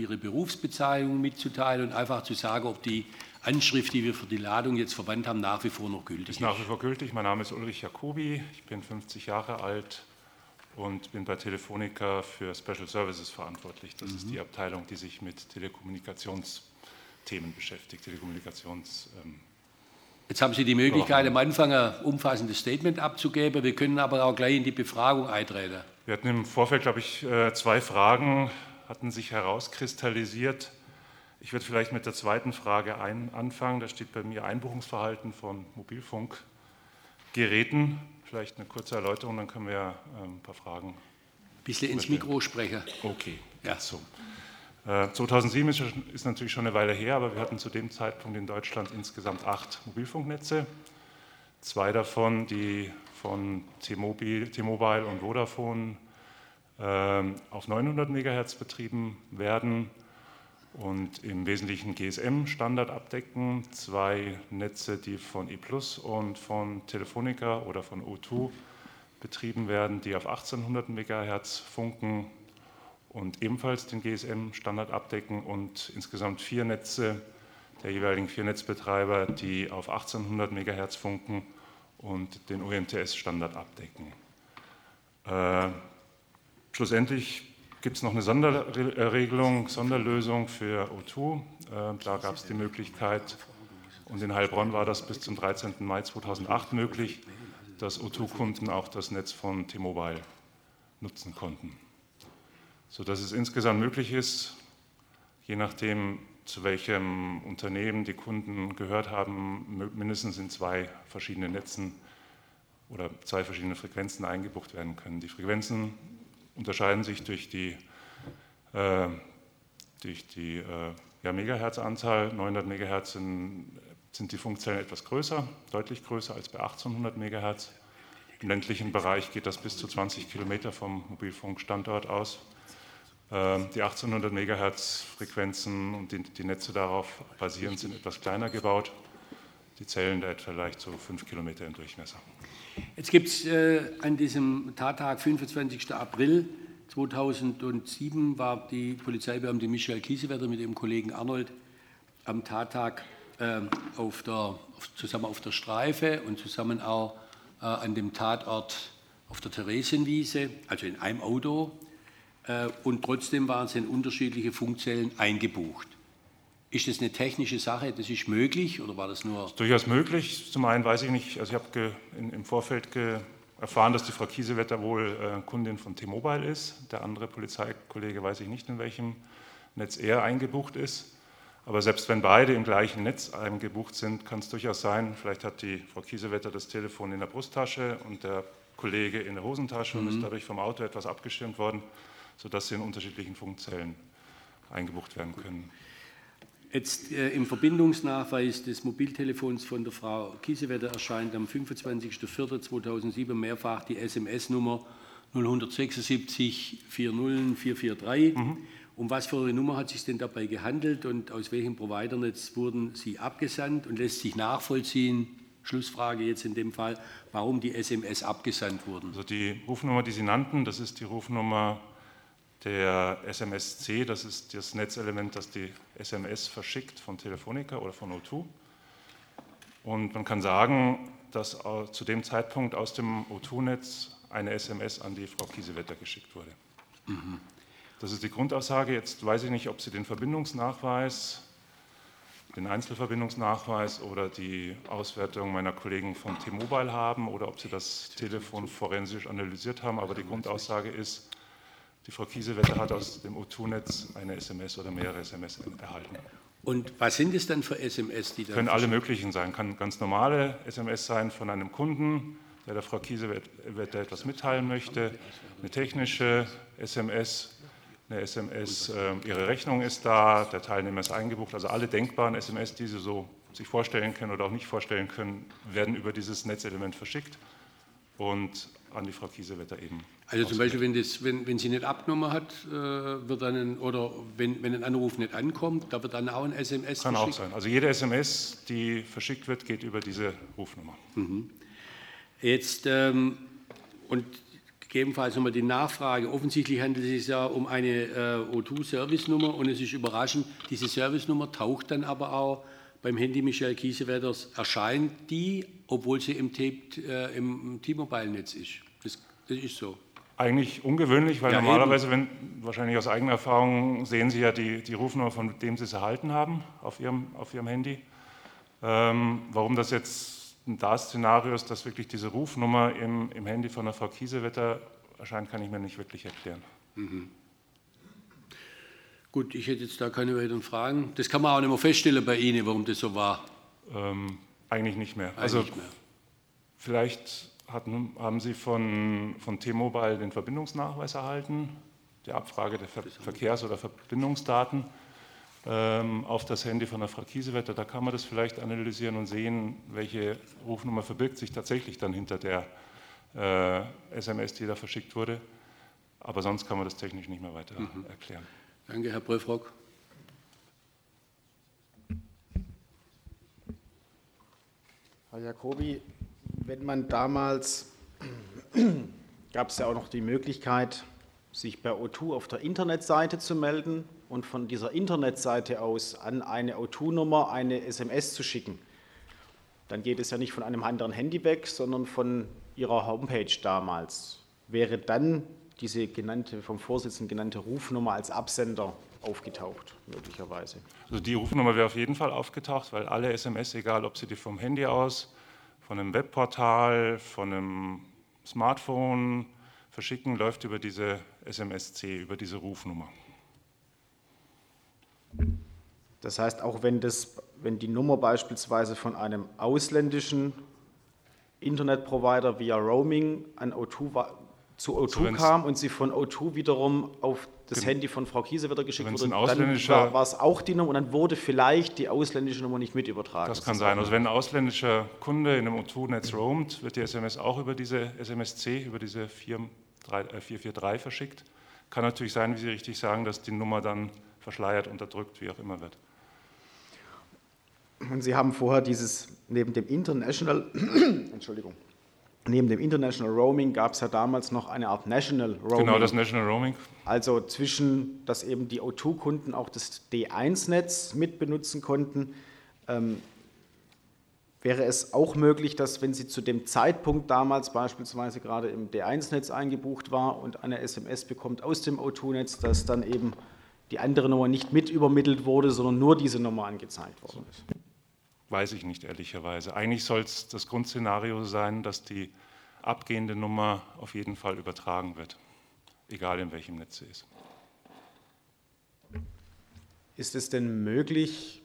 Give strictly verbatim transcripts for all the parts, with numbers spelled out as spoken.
Ihre Berufsbezeichnung mitzuteilen und einfach zu sagen, ob die Anschrift, die wir für die Ladung jetzt verwandt haben, nach wie vor noch gültig ist. Ist nach wie vor gültig. Mein Name ist Ulrich Jacobi, ich bin fünfzig Jahre alt und bin bei Telefonica für Special Services verantwortlich. Das mhm. ist die Abteilung, die sich mit Telekommunikationsthemen beschäftigt, Telekommunikations... Ähm, Jetzt haben Sie die Möglichkeit, am Anfang ein umfassendes Statement abzugeben. Wir können aber auch gleich in die Befragung eintreten. Wir hatten im Vorfeld, glaube ich, zwei Fragen, hatten sich herauskristallisiert. Ich würde vielleicht mit der zweiten Frage ein, anfangen. Da steht bei mir Einbuchungsverhalten von Mobilfunkgeräten. Vielleicht eine kurze Erläuterung, dann können wir äh, ein paar Fragen... Ein bisschen ins Mikro sprechen. Okay, ja. So. zweitausendsieben ist, ist natürlich schon eine Weile her, aber wir hatten zu dem Zeitpunkt in Deutschland insgesamt acht Mobilfunknetze. Zwei davon, die von T-Mobile, T-Mobile und Vodafone äh, auf neunhundert Megahertz betrieben werden und im Wesentlichen G S M-Standard abdecken. Zwei Netze, die von E Plus und von Telefonica oder von O zwei betrieben werden, die auf achtzehnhundert Megahertz funken und ebenfalls den G S M-Standard abdecken, und insgesamt vier Netze der jeweiligen vier Netzbetreiber, die auf achtzehnhundert Megahertz funken und den U M T S-Standard abdecken. Äh, schlussendlich gibt es noch eine Sonderregelung, Sonderlösung für O zwei. Äh, da gab es die Möglichkeit, und in Heilbronn war das bis zum dreizehnten Mai zweitausendacht möglich, dass O zwei-Kunden auch das Netz von T-Mobile nutzen konnten, sodass es insgesamt möglich ist, je nachdem, zu welchem Unternehmen die Kunden gehört haben, mindestens in zwei verschiedenen Netzen oder zwei verschiedene Frequenzen eingebucht werden können. Die Frequenzen unterscheiden sich durch die, äh, durch die äh, ja, Megahertz-Anzahl. neunhundert Megahertz sind, sind die Funkzellen etwas größer, deutlich größer als bei achtzehnhundert Megahertz. Im ländlichen Bereich geht das bis zu zwanzig Kilometer vom Mobilfunkstandort aus. Die achtzehnhundert Megahertz Frequenzen und die, die Netze darauf basierend sind etwas kleiner gebaut. Die Zellen da etwa vielleicht so fünf Kilometer im Durchmesser. Jetzt gibt es äh, an diesem Tattag, fünfundzwanzigsten April zweitausendsieben, war die Polizeibeamte Michael Kiesewetter mit ihrem Kollegen Arnold am Tattag äh, auf der, auf, zusammen auf der Streife und zusammen auch äh, an dem Tatort auf der Theresienwiese, also in einem Auto. Und trotzdem waren sie in unterschiedliche Funkzellen eingebucht. Ist das eine technische Sache, das ist möglich, oder war das nur... Das ist durchaus möglich. Zum einen weiß ich nicht, also ich habe im Vorfeld erfahren, dass die Frau Kiesewetter wohl äh, Kundin von T-Mobile ist. Der andere Polizeikollege weiß ich nicht, in welchem Netz er eingebucht ist. Aber selbst wenn beide im gleichen Netz eingebucht sind, kann es durchaus sein, vielleicht hat die Frau Kiesewetter das Telefon in der Brusttasche und der Kollege in der Hosentasche mhm. und ist dadurch vom Auto etwas abgeschirmt worden, sodass sie in unterschiedlichen Funkzellen eingebucht werden können. Jetzt äh, im Verbindungsnachweis des Mobiltelefons von der Frau Kiesewetter erscheint am fünfundzwanzigsten vierten zweitausendsieben mehrfach die S M S-Nummer null sieben sechs vier null vier vier drei. Mhm. Um was für eine Nummer hat es sich denn dabei gehandelt und aus welchem Providernetz wurden Sie abgesandt? Und lässt sich nachvollziehen, Schlussfrage jetzt in dem Fall, warum die S M S abgesandt wurden? Also die Rufnummer, die Sie nannten, das ist die Rufnummer der S M S C, das ist das Netzelement, das die S M S verschickt von Telefonica oder von O zwei. Und man kann sagen, dass zu dem Zeitpunkt aus dem O zwei-Netz eine S M S an die Frau Kiesewetter geschickt wurde. Mhm. Das ist die Grundaussage. Jetzt weiß ich nicht, ob Sie den Verbindungsnachweis, den Einzelverbindungsnachweis oder die Auswertung meiner Kollegen von T-Mobile haben oder ob Sie das Telefon forensisch analysiert haben, aber die Grundaussage ist, die Frau Kiesewetter hat aus dem O zwei-Netz eine S M S oder mehrere S M S erhalten. Und was sind es dann für S M S, die da... Können alle möglichen sein. Kann ganz normale S M S sein von einem Kunden, der der Frau Kiesewetter etwas mitteilen möchte, eine technische S M S, eine S M S, äh, Ihre Rechnung ist da, der Teilnehmer ist eingebucht. Also alle denkbaren S M S, die Sie so sich vorstellen können oder auch nicht vorstellen können, werden über dieses Netzelement verschickt und an die Frau Kiesewetter eben. Also zum Beispiel, wenn, das, wenn, wenn sie nicht abgenommen hat, äh, wird dann ein, oder wenn, wenn ein Anruf nicht ankommt, da wird dann auch ein S M S Kann verschickt? auch sein. Also jede S M S, die verschickt wird, geht über diese Rufnummer. Mhm. Jetzt, ähm, und gegebenenfalls nochmal die Nachfrage. Offensichtlich handelt es sich ja um eine äh, O zwei Service-Nummer und es ist überraschend, diese Service-Nummer taucht dann aber auch beim Handy Michael Kiesewetters, erscheint die, obwohl sie im, äh, im T-Mobile-Netz ist. Das, das ist so. Eigentlich ungewöhnlich, weil Ja, normalerweise, wenn, wahrscheinlich aus eigener Erfahrung, sehen Sie ja die, die Rufnummer, von dem Sie es erhalten haben, auf Ihrem, auf Ihrem Handy. Ähm, warum das jetzt das Szenario ist, dass wirklich diese Rufnummer im, im Handy von der Frau Kiesewetter erscheint, kann ich mir nicht wirklich erklären. Mhm. Gut, ich hätte jetzt da keine weiteren Fragen. Das kann man auch nicht mehr feststellen bei Ihnen, warum das so war. Ähm, eigentlich nicht mehr. Eigentlich also nicht mehr. Vielleicht hatten, haben Sie von, von T-Mobile den Verbindungsnachweis erhalten, die Abfrage der Ver Verkehrs- oder Verbindungsdaten ähm, auf das Handy von der Frau Kiesewetter. Da kann man das vielleicht analysieren und sehen, welche Rufnummer verbirgt sich tatsächlich dann hinter der äh, S M S, die da verschickt wurde. Aber sonst kann man das technisch nicht mehr weiter mhm. erklären. Danke, Herr Pröfrock. Herr Jacobi, wenn man damals, gab es ja auch noch die Möglichkeit, sich bei O zwei auf der Internetseite zu melden und von dieser Internetseite aus an eine O zwei Nummer eine S M S zu schicken. Dann geht es ja nicht von einem anderen Handy weg, sondern von Ihrer Homepage damals. Wäre dann diese genannte, vom Vorsitzenden genannte Rufnummer als Absender aufgetaucht, möglicherweise? Also die Rufnummer wäre auf jeden Fall aufgetaucht, weil alle S M S, egal ob Sie die vom Handy aus, von einem Webportal, von einem Smartphone verschicken, läuft über diese S M S C, über diese Rufnummer. Das heißt, auch wenn, das, wenn die Nummer beispielsweise von einem ausländischen Internetprovider via Roaming an O zwei zu O zwei so, kam und sie von O zwei wiederum auf das Handy von Frau Kiesewetter geschickt wurde, dann war, war es auch die Nummer und dann wurde vielleicht die ausländische Nummer nicht mit übertragen. Das kann das sein. Also wenn ein ausländischer Kunde in einem O zwei Netz roamt, wird die S M S auch über diese S M S C, über diese vier vier drei verschickt. Kann natürlich sein, wie Sie richtig sagen, dass die Nummer dann verschleiert, unterdrückt, wie auch immer wird. Und Sie haben vorher dieses, neben dem International, Entschuldigung, neben dem International Roaming gab es ja damals noch eine Art National Roaming. Genau, das National Roaming. Also zwischen, dass eben die O zwei Kunden auch das D eins Netz mit benutzen konnten. Ähm, wäre es auch möglich, dass wenn Sie zu dem Zeitpunkt damals beispielsweise gerade im D eins Netz eingebucht war und eine S M S bekommt aus dem O zwei Netz, dass dann eben die andere Nummer nicht mit übermittelt wurde, sondern nur diese Nummer angezeigt worden ist? Weiß ich nicht, ehrlicherweise. Eigentlich soll es das Grundszenario sein, dass die abgehende Nummer auf jeden Fall übertragen wird, egal in welchem Netz sie ist. Ist es denn möglich,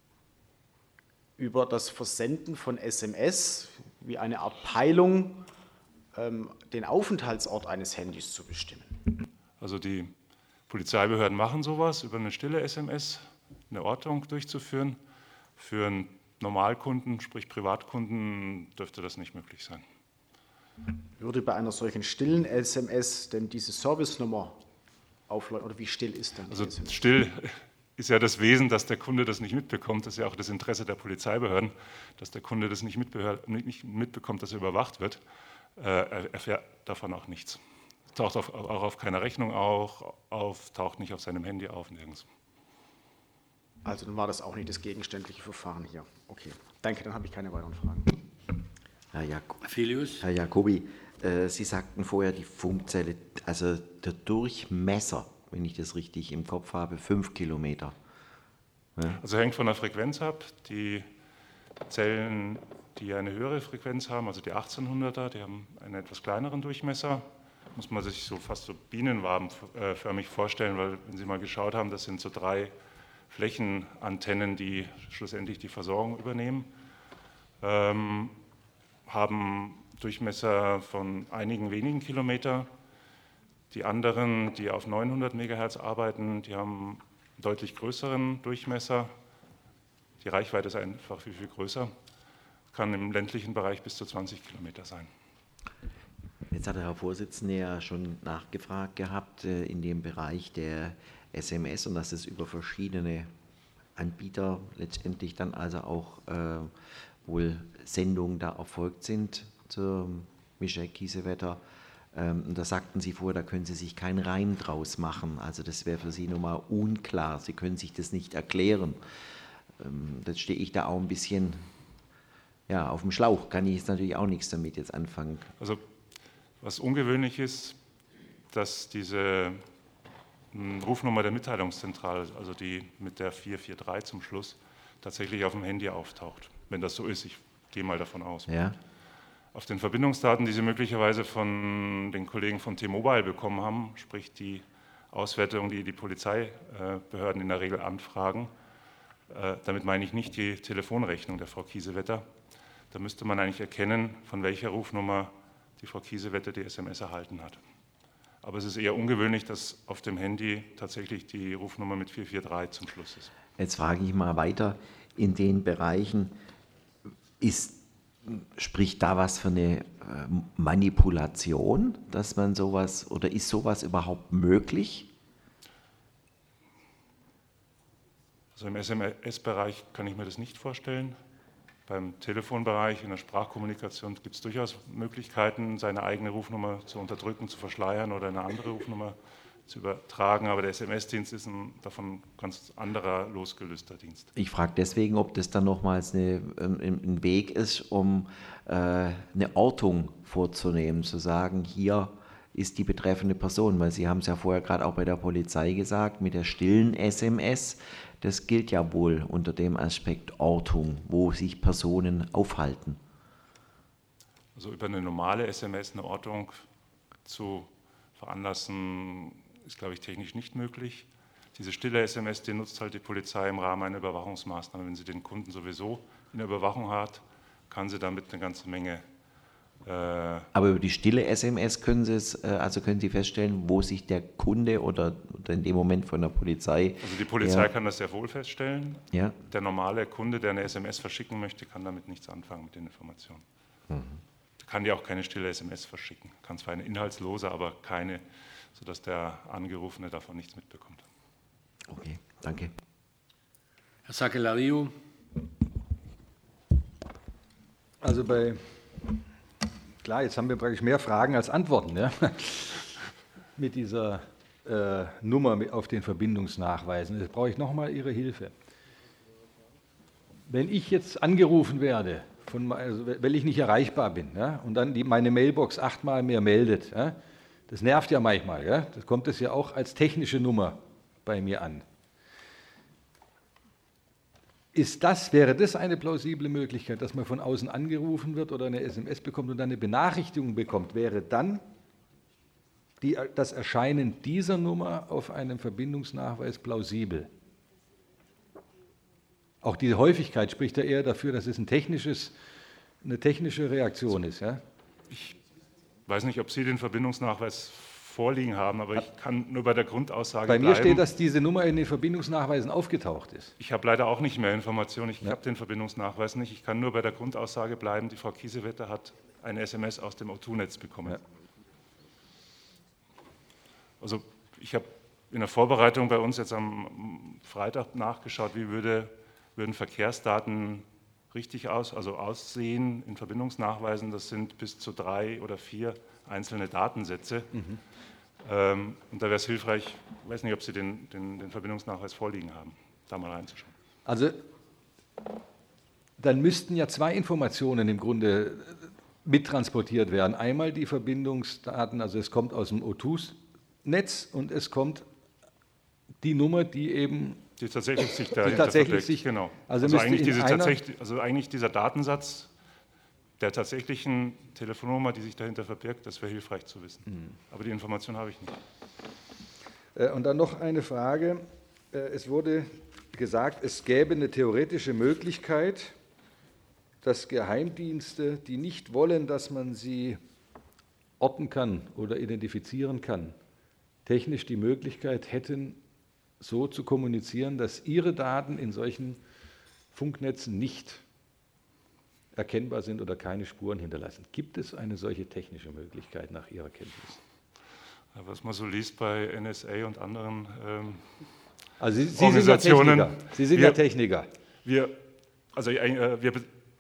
über das Versenden von S M S wie eine Art Peilung ähm, den Aufenthaltsort eines Handys zu bestimmen? Also die Polizeibehörden machen sowas, über eine stille S M S eine Ortung durchzuführen. Für einen Normalkunden, sprich Privatkunden, dürfte das nicht möglich sein. Würde bei einer solchen stillen S M S denn diese Servicenummer aufleuchten, oder wie still ist denn die Also S M S? Still ist ja das Wesen, dass der Kunde das nicht mitbekommt. Das ist ja auch das Interesse der Polizeibehörden, dass der Kunde das nicht, nicht mitbekommt, dass er überwacht wird. Er erfährt davon auch nichts. Taucht auf, auch auf keiner Rechnung auch auf, taucht nicht auf seinem Handy auf, nirgends. Also dann war das auch nicht das gegenständliche Verfahren hier. Okay, danke, dann habe ich keine weiteren Fragen. Herr, Jak Filius? Herr Jacobi, äh, Sie sagten vorher, die Funkzelle, also der Durchmesser, wenn ich das richtig im Kopf habe, fünf Kilometer. Ja. Also hängt von der Frequenz ab. Die Zellen, die eine höhere Frequenz haben, also die achtzehnhunderter, die haben einen etwas kleineren Durchmesser. Muss man sich so fast so bienenwabenförmig vorstellen, weil wenn Sie mal geschaut haben, das sind so drei Flächenantennen, die schlussendlich die Versorgung übernehmen, ähm, haben Durchmesser von einigen wenigen Kilometer. Die anderen, die auf neunhundert Megahertz arbeiten, die haben einen deutlich größeren Durchmesser. Die Reichweite ist einfach viel, viel größer. Kann im ländlichen Bereich bis zu zwanzig Kilometer sein. Jetzt hat der Herr Vorsitzende ja schon nachgefragt gehabt äh, in dem Bereich der S M S und dass es über verschiedene Anbieter letztendlich dann also auch äh, wohl Sendungen da erfolgt sind zu Michael Kiesewetter. Ähm, und da sagten Sie vorher, da können Sie sich keinen Reim draus machen. Also das wäre für Sie nochmal unklar. Sie können sich das nicht erklären. Ähm, jetzt stehe ich da auch ein bisschen ja, auf dem Schlauch. Kann ich jetzt natürlich auch nichts damit jetzt anfangen. Also was ungewöhnlich ist, dass diese mh, Rufnummer der Mitteilungszentrale, also die mit der vier vier drei zum Schluss, tatsächlich auf dem Handy auftaucht. Wenn das so ist, ich gehe mal davon aus. Ja. Auf den Verbindungsdaten, die Sie möglicherweise von den Kollegen von T-Mobile bekommen haben, sprich die Auswertung, die die Polizeibehörden in der Regel anfragen, äh, damit meine ich nicht die Telefonrechnung der Frau Kiesewetter. Da müsste man eigentlich erkennen, von welcher Rufnummer die Frau Kiesewetter die S M S erhalten hat. Aber es ist eher ungewöhnlich, dass auf dem Handy tatsächlich die Rufnummer mit vier vier drei zum Schluss ist. Jetzt frage ich mal weiter, in den Bereichen, ist, spricht da was für eine äh, Manipulation, dass man sowas, oder ist sowas überhaupt möglich? Also im S M S-Bereich kann ich mir das nicht vorstellen. Beim Telefonbereich, in der Sprachkommunikation gibt es durchaus Möglichkeiten, seine eigene Rufnummer zu unterdrücken, zu verschleiern oder eine andere Rufnummer zu übertragen. Aber der S M S-Dienst ist ein davon ganz anderer, losgelöster Dienst. Ich frage deswegen, ob das dann nochmals eine, ein, ein Weg ist, um äh, eine Ortung vorzunehmen, zu sagen, hier ist die betreffende Person, weil Sie haben es ja vorher gerade auch bei der Polizei gesagt, mit der stillen S M S, das gilt ja wohl unter dem Aspekt Ortung, wo sich Personen aufhalten. Also über eine normale S M S eine Ortung zu veranlassen, ist, glaube ich, technisch nicht möglich. Diese stille S M S, die nutzt halt die Polizei im Rahmen einer Überwachungsmaßnahme. Wenn sie den Kunden sowieso in der Überwachung hat, kann sie damit eine ganze Menge. Äh Aber über die stille S M S können Sie es, also können Sie feststellen, wo sich der Kunde oder, oder in dem Moment von der Polizei. Also die Polizei ja, kann das sehr wohl feststellen. Ja. Der normale Kunde, der eine S M S verschicken möchte, kann damit nichts anfangen mit den Informationen. Mhm. Kann ja auch keine stille S M S verschicken. Kann zwar eine inhaltslose, aber keine, sodass der Angerufene davon nichts mitbekommt. Okay, danke. Herr Sakellariou. Also bei, klar, jetzt haben wir praktisch mehr Fragen als Antworten, ja? Mit dieser äh, Nummer auf den Verbindungsnachweisen. Jetzt brauche ich nochmal Ihre Hilfe. Wenn ich jetzt angerufen werde, von, also weil ich nicht erreichbar bin, ja, und dann die, meine Mailbox achtmal mehr meldet, ja, das nervt ja manchmal, ja, das kommt es ja auch als technische Nummer bei mir an. Ist das, wäre das eine plausible Möglichkeit, dass man von außen angerufen wird oder eine S M S bekommt und dann eine Benachrichtigung bekommt? Wäre dann die, das Erscheinen dieser Nummer auf einem Verbindungsnachweis plausibel? Auch diese Häufigkeit spricht ja eher dafür, dass es ein technisches, eine technische Reaktion ist. Ja? Ich weiß nicht, ob Sie den Verbindungsnachweis vorliegen haben, aber ich kann nur bei der Grundaussage Bei mir bleiben. steht, dass diese Nummer in den Verbindungsnachweisen aufgetaucht ist. Ich habe leider auch nicht mehr Informationen. Ich Ja. habe den Verbindungsnachweis nicht. Ich kann nur bei der Grundaussage bleiben, die Frau Kiesewetter hat eine S M S aus dem O zwei Netz bekommen. Ja. Also ich habe in der Vorbereitung bei uns jetzt am Freitag nachgeschaut, wie würde, würden Verkehrsdaten richtig aus, also aussehen in Verbindungsnachweisen. Das sind bis zu drei oder vier einzelne Datensätze. Mhm. Ähm, und da wäre es hilfreich, ich weiß nicht, ob Sie den, den, den Verbindungsnachweis vorliegen haben, da mal reinzuschauen. Also dann müssten ja zwei Informationen im Grunde mittransportiert werden. Einmal die Verbindungsdaten, also es kommt aus dem O zwei Netz und es kommt die Nummer, die eben Die tatsächlich sich die dahinter tatsächlich verbirgt. sich, Genau. also, Also, müsste eigentlich in diese einer, tatsächlich, also eigentlich dieser Datensatz der tatsächlichen Telefonnummer, die sich dahinter verbirgt, das wäre hilfreich zu wissen. Mhm. Aber die Information habe ich nicht. Äh, Und dann noch eine Frage. Äh, Es wurde gesagt, es gäbe eine theoretische Möglichkeit, dass Geheimdienste, die nicht wollen, dass man sie orten kann oder identifizieren kann, technisch die Möglichkeit hätten, so zu kommunizieren, dass ihre Daten in solchen Funknetzen nicht erkennbar sind oder keine Spuren hinterlassen. Gibt es eine solche technische Möglichkeit nach Ihrer Kenntnis? Was man so liest bei N S A und anderen ähm, Also Sie, Sie Organisationen. sind ja Techniker. Sie sind wir, ja Techniker. Wir, also, äh, wir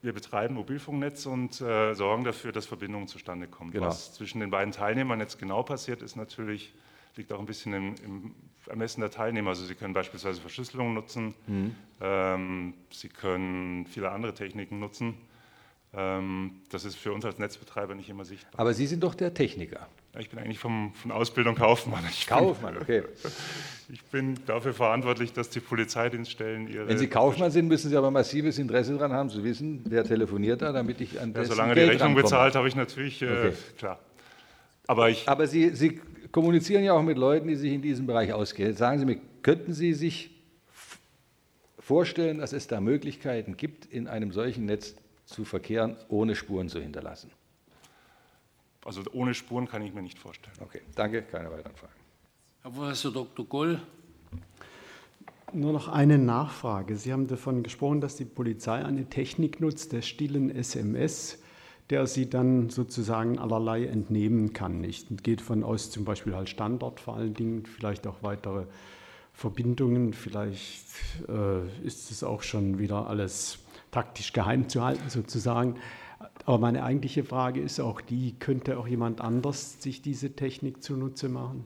wir betreiben Mobilfunknetz und äh, sorgen dafür, dass Verbindungen zustande kommen. Genau. Was zwischen den beiden Teilnehmern jetzt genau passiert, ist natürlich, liegt auch ein bisschen im, im Ermessen der Teilnehmer. Also Sie können beispielsweise Verschlüsselung nutzen, mhm. ähm, Sie können viele andere Techniken nutzen. Ähm, das ist für uns als Netzbetreiber nicht immer sichtbar. Aber Sie sind doch der Techniker. Ich bin eigentlich vom, von Ausbildung Kaufmann. Ich Kaufmann, bin, okay. Ich bin dafür verantwortlich, dass die Polizeidienststellen ihre... Wenn Sie Kaufmann sind, müssen Sie aber massives Interesse daran haben, zu wissen, wer telefoniert da, damit ich an das ja, solange Geld die Rechnung rankomme. bezahlt, habe ich natürlich, äh, okay. klar. Aber, ich, aber Sie, Sie kommunizieren ja auch mit Leuten, die sich in diesem Bereich auskennen. Sagen Sie mir, könnten Sie sich vorstellen, dass es da Möglichkeiten gibt, in einem solchen Netz zu verkehren, ohne Spuren zu hinterlassen? Also ohne Spuren kann ich mir nicht vorstellen. Okay, danke, keine weiteren Fragen. Herr Professor Doktor Goll. Nur noch eine Nachfrage. Sie haben davon gesprochen, dass die Polizei eine Technik nutzt, der stillen S M S, der sie dann sozusagen allerlei entnehmen kann. Nicht? Geht von aus zum Beispiel halt Standort vor allen Dingen, vielleicht auch weitere Verbindungen. Vielleicht äh, ist es auch schon wieder alles taktisch geheim zu halten sozusagen. Aber meine eigentliche Frage ist auch die, könnte auch jemand anders sich diese Technik zunutze machen?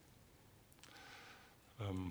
Ähm,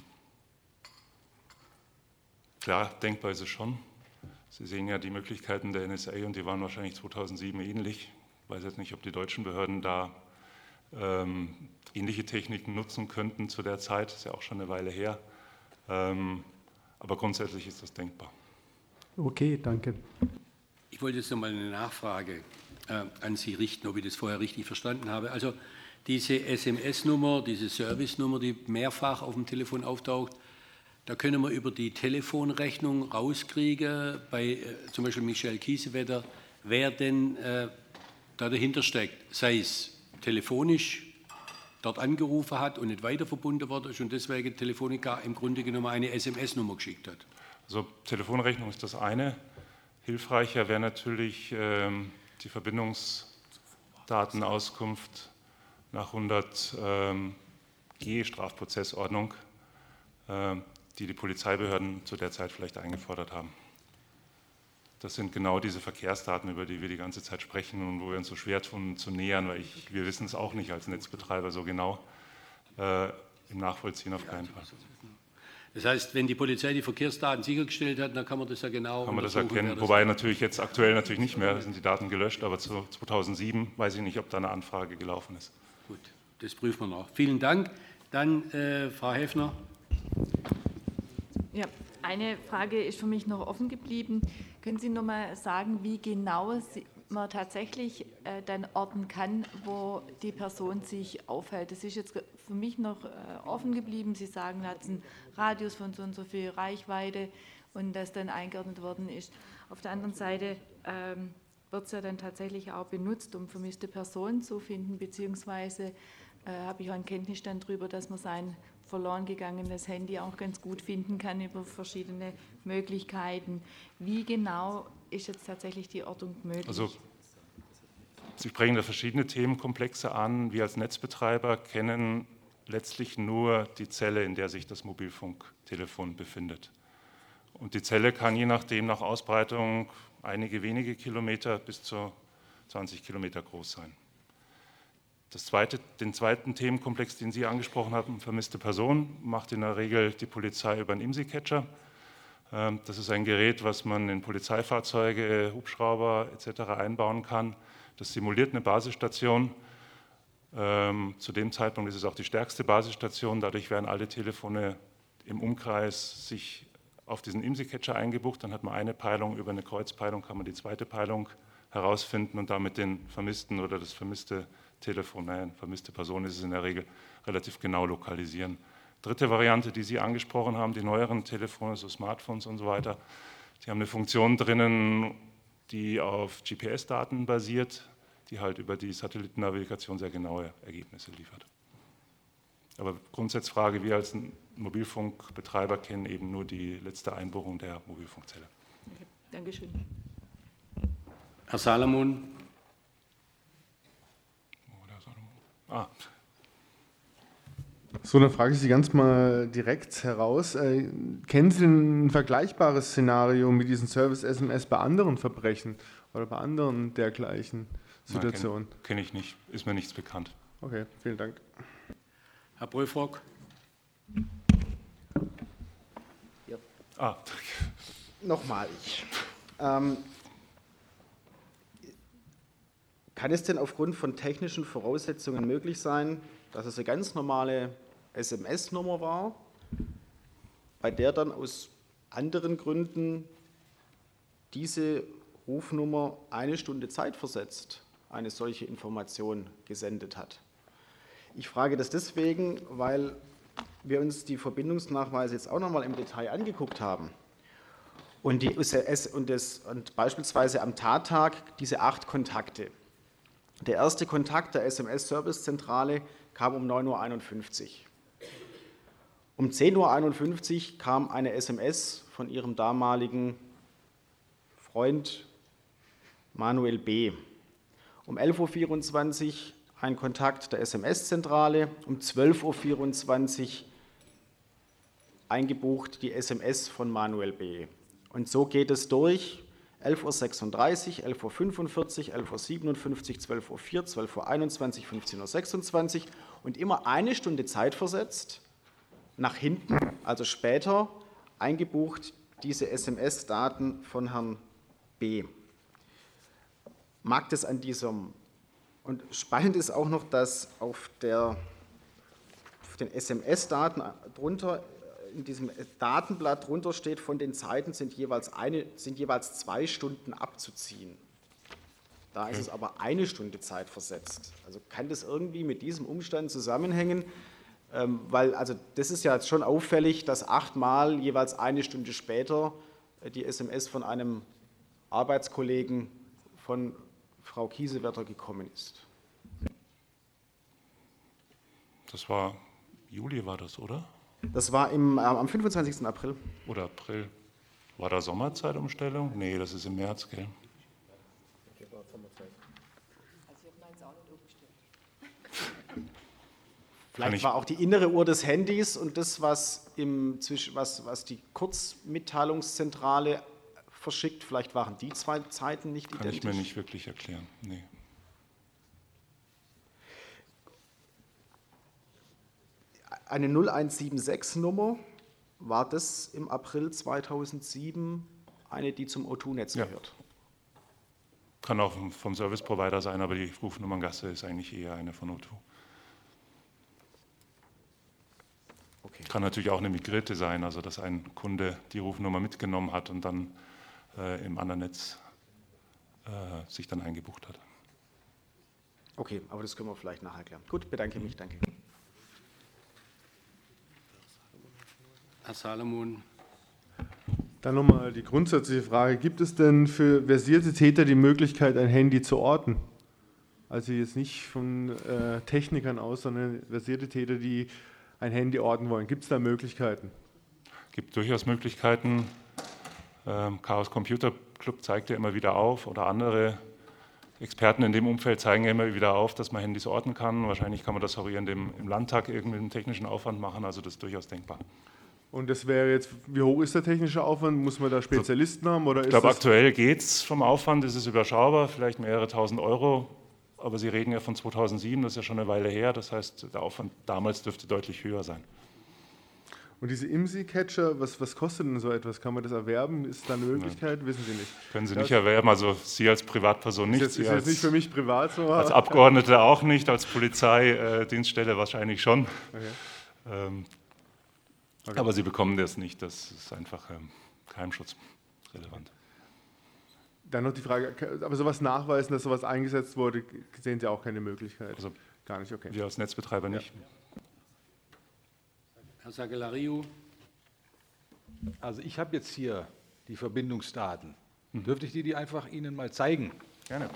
klar, denkbar ist es schon. Sie sehen ja die Möglichkeiten der N S A und die waren wahrscheinlich zweitausendsieben ähnlich. Ich weiß jetzt nicht, ob die deutschen Behörden da ähm, ähnliche Techniken nutzen könnten zu der Zeit. Das ist ja auch schon eine Weile her. Ähm, aber grundsätzlich ist das denkbar. Okay, danke. Ich wollte jetzt noch mal eine Nachfrage äh, an Sie richten, ob ich das vorher richtig verstanden habe. Also diese S M S-Nummer, diese Service-Nummer, die mehrfach auf dem Telefon auftaucht, da können wir über die Telefonrechnung rauskriegen, bei äh, zum Beispiel Michael Kiesewetter, wer denn äh, da dahinter steckt, sei es telefonisch dort angerufen hat und nicht weiter verbunden worden ist und deswegen Telefonica im Grunde genommen eine S M S-Nummer geschickt hat. Also Telefonrechnung ist das eine. Hilfreicher wäre natürlich ähm, die Verbindungsdatenauskunft nach hundert ähm, G Strafprozessordnung, äh, die die Polizeibehörden zu der Zeit vielleicht eingefordert haben. Das sind genau diese Verkehrsdaten, über die wir die ganze Zeit sprechen und wo wir uns so schwer tun, zu nähern, weil ich, wir wissen es auch nicht als Netzbetreiber so genau. Äh, im Nachvollziehen auf keinen Fall. Das heißt, wenn die Polizei die Verkehrsdaten sichergestellt hat, dann kann man das ja genau kann man das erkennen. Das Wobei natürlich jetzt aktuell natürlich nicht mehr, sind die Daten gelöscht, aber zu zweitausendsieben weiß ich nicht, ob da eine Anfrage gelaufen ist. Gut, das prüfen wir noch. Vielen Dank. Dann äh, Frau Häfner. Ja, eine Frage ist für mich noch offen geblieben. Können Sie noch mal sagen, wie genau man tatsächlich äh, dann orten kann, wo die Person sich aufhält? Das ist jetzt für mich noch äh, offen geblieben. Sie sagen, da hat es einen Radius von so und so viel Reichweite und das dann eingeordnet worden ist. Auf der anderen Seite ähm, wird es ja dann tatsächlich auch benutzt, um vermisste Personen zu finden, beziehungsweise äh, habe ich auch einen Kenntnisstand darüber, dass man sein verloren gegangenes Handy auch ganz gut finden kann über verschiedene Möglichkeiten. Wie genau ist jetzt tatsächlich die Ortung möglich? Also, Sie sprechen da verschiedene Themenkomplexe an. Wir als Netzbetreiber kennen letztlich nur die Zelle, in der sich das Mobilfunktelefon befindet. Und die Zelle kann je nachdem nach Ausbreitung einige wenige Kilometer bis zu zwanzig Kilometer groß sein. Das zweite, den zweiten Themenkomplex, den Sie angesprochen haben, vermisste Person, macht in der Regel die Polizei über einen I M S I-Catcher. Das ist ein Gerät, was man in Polizeifahrzeuge, Hubschrauber et cetera einbauen kann. Das simuliert eine Basisstation. Zu dem Zeitpunkt ist es auch die stärkste Basisstation. Dadurch werden alle Telefone im Umkreis sich auf diesen I M S I-Catcher eingebucht. Dann hat man eine Peilung, über eine Kreuzpeilung kann man die zweite Peilung herausfinden und damit den vermissten oder das vermisste Telefon, nein, vermisste Person ist es in der Regel, relativ genau lokalisieren. Dritte Variante, die Sie angesprochen haben, die neueren Telefone, so Smartphones und so weiter, die haben eine Funktion drinnen, die auf G P S-Daten basiert, die halt über die Satellitennavigation sehr genaue Ergebnisse liefert. Aber Grundsatzfrage, wir als Mobilfunkbetreiber kennen eben nur die letzte Einbuchung der Mobilfunkzelle. Okay, Dankeschön. Herr Salomon. Ah. So, dann frage ich Sie ganz mal direkt heraus. Äh, kennen Sie denn ein vergleichbares Szenario mit diesen Service-S M S bei anderen Verbrechen oder bei anderen dergleichen Situationen? Kenne kenn ich nicht, ist mir nichts bekannt. Okay, vielen Dank. Herr Bröfrock. Ja. Ah, Nochmal ich. Ähm, kann es denn aufgrund von technischen Voraussetzungen möglich sein, dass es eine ganz normale S M S-Nummer war, bei der dann aus anderen Gründen diese Rufnummer eine Stunde zeitversetzt eine solche Information gesendet hat? Ich frage das deswegen, weil wir uns die Verbindungsnachweise jetzt auch nochmal im Detail angeguckt haben. Und, die, und, das, und beispielsweise am Tattag diese acht Kontakte. Der erste Kontakt der S M S-Servicezentrale kam um neun Uhr einundfünfzig. Um zehn Uhr einundfünfzig kam eine S M S von ihrem damaligen Freund Manuel B. Um elf Uhr vierundzwanzig ein Kontakt der S M S-Zentrale, um zwölf Uhr vierundzwanzig eingebucht die S M S von Manuel B. Und so geht es durch. elf Uhr sechsunddreißig, elf Uhr fünfundvierzig, elf Uhr siebenundfünfzig, zwölf Uhr vier, zwölf Uhr einundzwanzig, fünfzehn Uhr sechsundzwanzig und immer eine Stunde Zeit versetzt, nach hinten, also später, eingebucht diese S M S-Daten von Herrn B. Mag das an diesem, und spannend ist auch noch, dass auf, der, auf den S M S-Daten drunter, in diesem Datenblatt drunter steht, von den Zeiten sind jeweils, eine, sind jeweils zwei Stunden abzuziehen. Da ist es aber eine Stunde Zeit versetzt. Also kann das irgendwie mit diesem Umstand zusammenhängen? Ähm, weil also das ist ja jetzt schon auffällig, dass achtmal jeweils eine Stunde später die S M S von einem Arbeitskollegen von Frau Kiesewetter gekommen ist. Das war Juli, war das, oder? Das war im, äh, am fünfundzwanzigsten April. Oder April. War da Sommerzeitumstellung? Nee, das ist im März, gell? Vielleicht war auch die innere Uhr des Handys und das, was, im, was, was die Kurzmitteilungszentrale verschickt, vielleicht waren die zwei Zeiten nicht Kann identisch. ich mir nicht wirklich erklären, nee. Eine null eins sieben sechs Nummer, war das im April zweitausendsieben eine, die zum O zwei Netz Ja. gehört? Kann auch vom Service Provider sein, aber die Rufnummerngasse ist eigentlich eher eine von O zwei. Okay. Kann natürlich auch eine migrierte sein, also dass ein Kunde die Rufnummer mitgenommen hat und dann äh, im anderen Netz äh, sich dann eingebucht hat. Okay, aber das können wir vielleicht nachher klären. Gut, bedanke mich, danke. Herr Salomon. Dann nochmal die grundsätzliche Frage, gibt es denn für versierte Täter die Möglichkeit, ein Handy zu orten? Also jetzt nicht von äh, Technikern aus, sondern versierte Täter, die ein Handy orten wollen. Gibt es da Möglichkeiten? Es gibt durchaus Möglichkeiten. Ähm, Chaos Computer Club zeigt ja immer wieder auf oder andere Experten in dem Umfeld zeigen ja immer wieder auf, dass man Handys orten kann. Wahrscheinlich kann man das auch eher in dem, im Landtag irgendwie einen technischen Aufwand machen, also das ist durchaus denkbar. Und das wäre jetzt, wie hoch ist der technische Aufwand? Muss man da Spezialisten haben? Oder ich ist glaube, das aktuell geht es vom Aufwand, ist es überschaubar, vielleicht mehrere tausend Euro. Aber Sie reden ja von zweitausendsieben, das ist ja schon eine Weile her. Das heißt, der Aufwand damals dürfte deutlich höher sein. Und diese I M S I-Catcher, was, was kostet denn so etwas? Kann man das erwerben? Ist da eine Möglichkeit? Ja. Wissen Sie nicht. Können Sie das nicht erwerben, also Sie als Privatperson nicht. Ist Sie jetzt, ist jetzt nicht für mich privat so. Als Abgeordnete auch nicht, als Polizeidienststelle wahrscheinlich schon. Okay. Ähm, Okay. Aber Sie bekommen das nicht, das ist einfach ähm, keimschutzrelevant. Dann noch die Frage, aber sowas nachweisen, dass sowas eingesetzt wurde, sehen Sie auch keine Möglichkeit? Also gar nicht, okay. Wir als Netzbetreiber nicht. Ja. Herr Sagellariou. Also ich habe jetzt hier die Verbindungsdaten. Hm. Dürfte ich die, die einfach Ihnen mal zeigen? Gerne.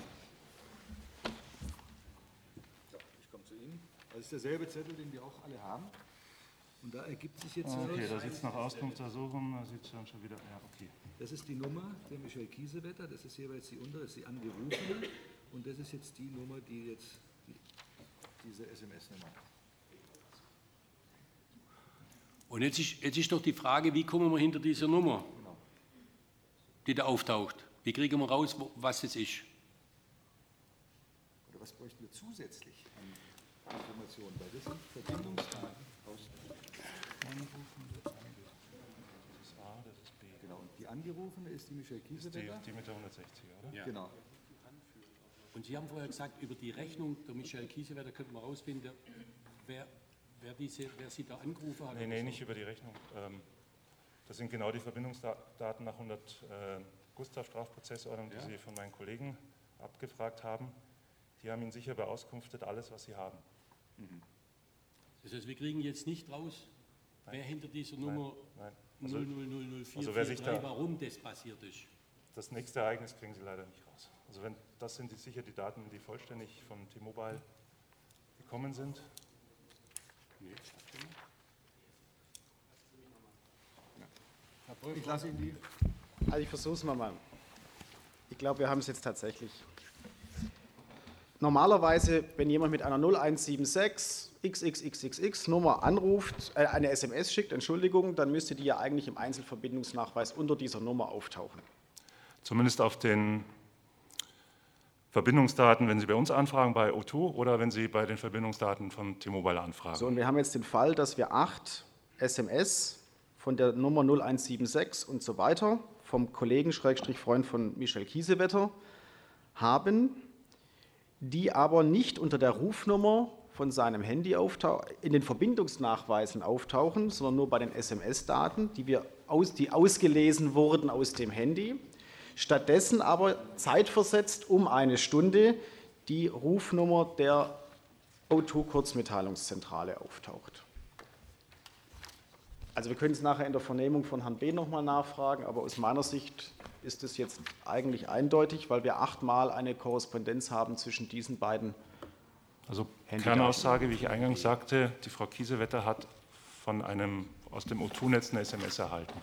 So, ich komme zu Ihnen. Das ist derselbe Zettel, den wir auch alle haben. Und da ergibt sich jetzt... Okay, da sieht es nach Auskunftsersuchung, da sieht es dann schon wieder... Ja, okay. Das ist die Nummer der Michael Kiesewetter, das ist jeweils die untere, das ist die angerufene. Und das ist jetzt die Nummer, die jetzt, die, diese S M S-Nummer. Und jetzt ist, jetzt ist doch die Frage, wie kommen wir hinter dieser Nummer, die da auftaucht? Wie kriegen wir raus, wo, was es ist? Oder was bräuchten wir zusätzlich an Informationen? Weil das sind Verbindungsdaten aus Genau, und die angerufene ist die Michelle Kiesewetter? Die, die mit der hundertsechziger, oder? Ja. Genau. Und Sie haben vorher gesagt, über die Rechnung der Michelle Kiesewetter könnten wir herausfinden, wer, wer, diese, wer Sie da angerufen hat. Nee, nee, nicht über die Rechnung. Das sind genau die Verbindungsdaten nach hundert äh, Gustav Strafprozessordnung, die ja. Sie von meinen Kollegen abgefragt haben. Die haben Ihnen sicher beauskunftet alles, was Sie haben. Mhm. Das heißt, wir kriegen jetzt nicht raus, nein. wer hinter dieser Nummer nein, nein. Also, null null null null vier also vier drei, da, warum das passiert ist. Das nächste Ereignis kriegen Sie leider nicht raus. Also wenn, das sind die, sicher die Daten, die vollständig von T-Mobile gekommen sind. Ich lasse Ihnen die. Also ich versuche es mal. Ich glaube, wir haben es jetzt tatsächlich. Normalerweise, wenn jemand mit einer null eins sieben sechs x x x x x Nummer anruft, äh, eine S M S schickt, Entschuldigung, dann müsste die ja eigentlich im Einzelverbindungsnachweis unter dieser Nummer auftauchen. Zumindest auf den Verbindungsdaten, wenn Sie bei uns anfragen, bei O zwei oder wenn Sie bei den Verbindungsdaten von T-Mobile anfragen. So, und wir haben jetzt den Fall, dass wir acht S M S von der Nummer null eins sieben sechs und so weiter vom Kollegen Schrägstrich Freund von Michelle Kiesewetter haben, die aber nicht unter der Rufnummer von seinem Handy in den Verbindungsnachweisen auftauchen, sondern nur bei den S M S-Daten, die, wir aus, die ausgelesen wurden aus dem Handy. Stattdessen aber zeitversetzt um eine Stunde die Rufnummer der O zwei Kurzmitteilungszentrale auftaucht. Also wir können es nachher in der Vernehmung von Herrn B. nochmal nachfragen, aber aus meiner Sicht ist es jetzt eigentlich eindeutig, weil wir achtmal eine Korrespondenz haben zwischen diesen beiden. Also Kernaussage, wie ich eingangs sagte, die Frau Kiesewetter hat von einem aus dem O zwei Netz eine S M S erhalten.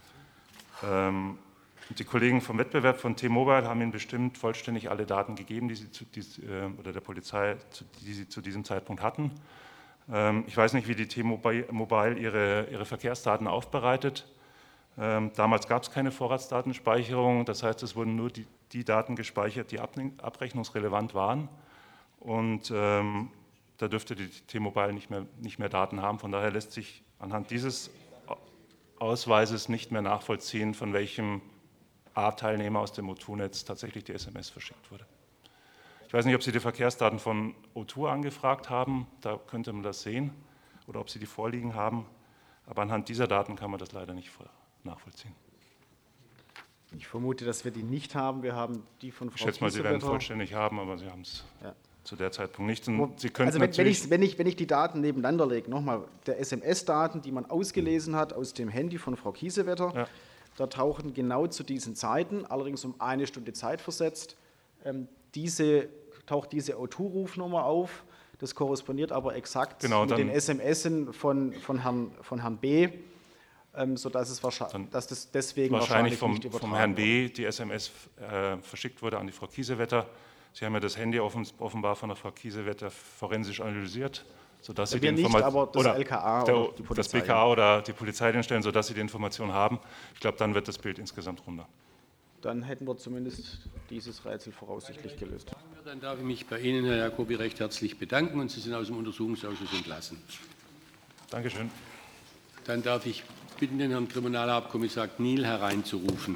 Ähm, die Kollegen vom Wettbewerb von T-Mobile haben Ihnen bestimmt vollständig alle Daten gegeben, die Sie zu, die, äh, oder der Polizei, zu, die Sie zu diesem Zeitpunkt hatten. Ähm, ich weiß nicht, wie die T-Mobile ihre, ihre Verkehrsdaten aufbereitet. Ähm, damals gab es keine Vorratsdatenspeicherung, das heißt, es wurden nur die, die Daten gespeichert, die abrechnungsrelevant waren. Und ähm, da dürfte die T-Mobile nicht mehr, nicht mehr Daten haben. Von daher lässt sich anhand dieses Ausweises nicht mehr nachvollziehen, von welchem A-Teilnehmer aus dem O zwei Netz tatsächlich die S M S verschickt wurde. Ich weiß nicht, ob Sie die Verkehrsdaten von O zwei angefragt haben, da könnte man das sehen, oder ob Sie die vorliegen haben. Aber anhand dieser Daten kann man das leider nicht nachvollziehen. Ich vermute, dass wir die nicht haben. Wir haben die von Frau Ich schätze mal, Sie werden vollständig haben, aber Sie haben es ja. zu der Zeitpunkt nicht. Und Sie also wenn, wenn, ich, wenn, ich, wenn ich die Daten nebeneinander lege, nochmal, der S M S-Daten, die man ausgelesen hat aus dem Handy von Frau Kiesewetter, ja. da tauchen genau zu diesen Zeiten, allerdings um eine Stunde Zeit versetzt, ähm, diese, taucht diese O zwei Rufnummer auf. Das korrespondiert aber exakt genau, mit den S M S von, von, Herrn, von Herrn B., ähm, sodass es wahrscheinlich, dass das deswegen wahrscheinlich, wahrscheinlich vom, nicht übertragen vom Herrn B. wird. die S M S äh, verschickt wurde an die Frau Kiesewetter. Sie haben ja das Handy offen, offenbar von der Frau Kiesewetter forensisch analysiert, sodass ja, Sie die Information oder L K A der, oder die Polizei, das B K A oder die Polizeidienststellen, sodass Sie die Information haben. Ich glaube, dann wird das Bild insgesamt runder. Dann hätten wir zumindest dieses Rätsel voraussichtlich gelöst. Dann darf ich mich bei Ihnen, Herr Jacobi, recht herzlich bedanken und Sie sind aus dem Untersuchungsausschuss entlassen. Dankeschön. Dann darf ich bitten, den Herrn Kriminalhauptkommissar Gnil hereinzurufen.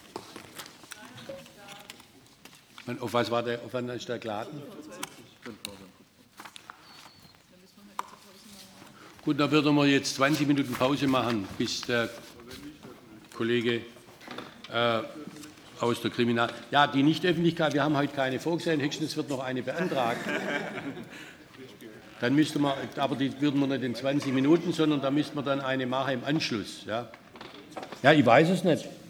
Und auf was war der, auf wann ist der geladen? Gut, dann würden wir jetzt zwanzig Minuten Pause machen, bis der Kollege äh, aus der Kriminal... Ja, die Nichtöffentlichkeit, wir haben heute keine vorgesehen, höchstens wird noch eine beantragt. Dann müsste man, aber die würden wir nicht in zwanzig Minuten, sondern da müsste man dann eine machen im Anschluss. Ja, ja ich weiß es nicht.